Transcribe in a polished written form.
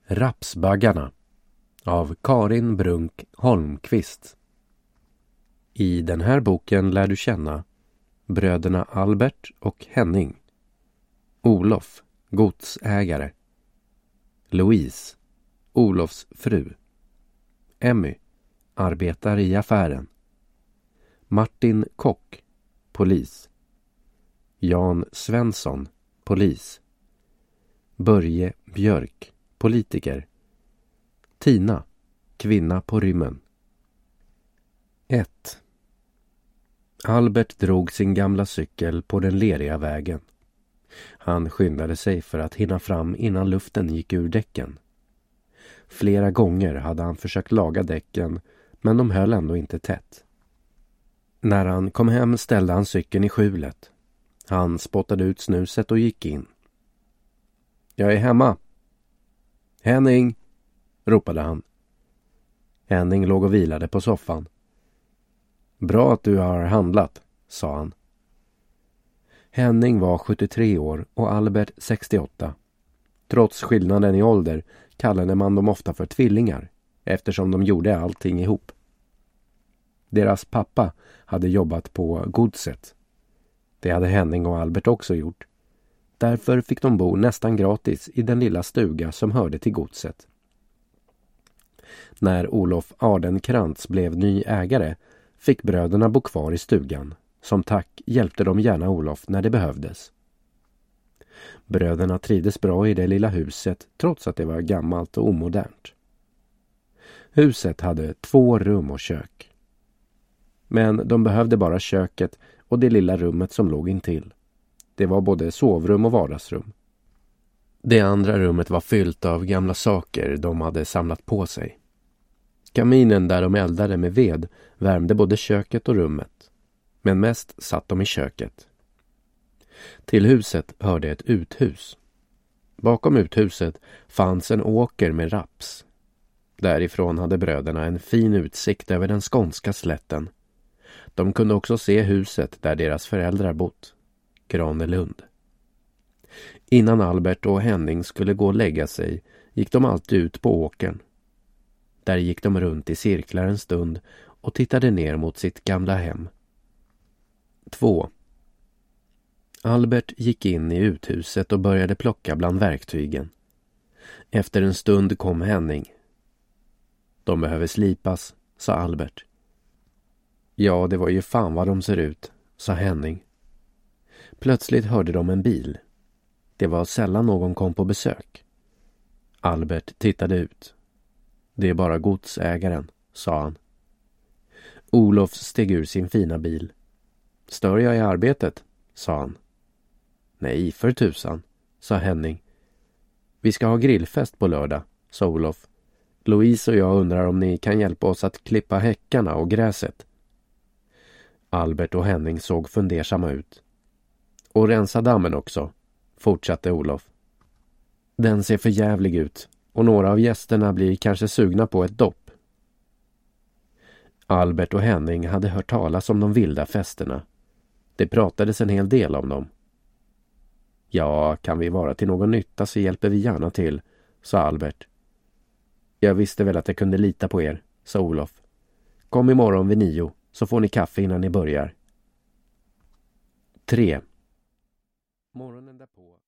Rapsbaggarna av Karin Brunk Holmqvist. I den här boken lär du känna bröderna Albert och Henning, Olof, godsägare, Louise, Olofs fru, Emmy, arbetar i affären, Martin Kock, polis, Jan Svensson, polis, Börje Björk, politiker, Tina, kvinna på rymmen. 1. Albert drog sin gamla cykel på den leriga vägen. Han skyndade sig för att hinna fram innan luften gick ur däcken. Flera gånger hade han försökt laga däcken, men de höll ändå inte tätt. När han kom hem ställde han cykeln i skjulet. Han spottade ut snuset och gick in. Jag är hemma. Henning, ropade han. Henning låg och vilade på soffan. Bra att du har handlat, sa han. Henning var 73 år och Albert 68. Trots skillnaden i ålder kallade man dem ofta för tvillingar, eftersom de gjorde allting ihop. Deras pappa hade jobbat på godset. Det hade Henning och Albert också gjort. Därför fick de bo nästan gratis i den lilla stuga som hörde till godset. När Olof Ardenkrantz blev ny ägare fick bröderna bo kvar i stugan. Som tack hjälpte de gärna Olof när det behövdes. Bröderna trivdes bra i det lilla huset trots att det var gammalt och omodernt. Huset hade 2 rum och kök. Men de behövde bara köket och det lilla rummet som låg intill. Det var både sovrum och vardagsrum. Det andra rummet var fyllt av gamla saker de hade samlat på sig. Kaminen där de eldade med ved värmde både köket och rummet. Men mest satt de i köket. Till huset hörde ett uthus. Bakom uthuset fanns en åker med raps. Därifrån hade bröderna en fin utsikt över den skånska slätten. De kunde också se huset där deras föräldrar bott, Granelund. Innan Albert och Henning skulle gå och lägga sig gick de alltid ut på åkern. Där gick de runt i cirklar en stund och tittade ner mot sitt gamla hem. 2. Albert gick in i uthuset och började plocka bland verktygen. Efter en stund kom Henning. De behöver slipas, sa Albert. Ja, det var ju fan vad de ser ut, sa Henning. Plötsligt hörde de en bil. Det var sällan någon kom på besök. Albert tittade ut. Det är bara godsägaren, sa han. Olof steg ur sin fina bil. Stör jag i arbetet, sa han. Nej, för tusan, sa Henning. Vi ska ha grillfest på lördag, sa Olof. Louise och jag undrar om ni kan hjälpa oss att klippa häckarna och gräset. Albert och Henning såg fundersamma ut. Och rensa dammen också, fortsatte Olof. Den ser för jävlig ut och några av gästerna blir kanske sugna på ett dopp. Albert och Henning hade hört talas om de vilda festerna. Det pratades en hel del om dem. Ja, kan vi vara till någon nytta så hjälper vi gärna till, sa Albert. Jag visste väl att jag kunde lita på er, sa Olof. Kom imorgon vid 9 så får ni kaffe innan ni börjar. 3. Morgonen därpå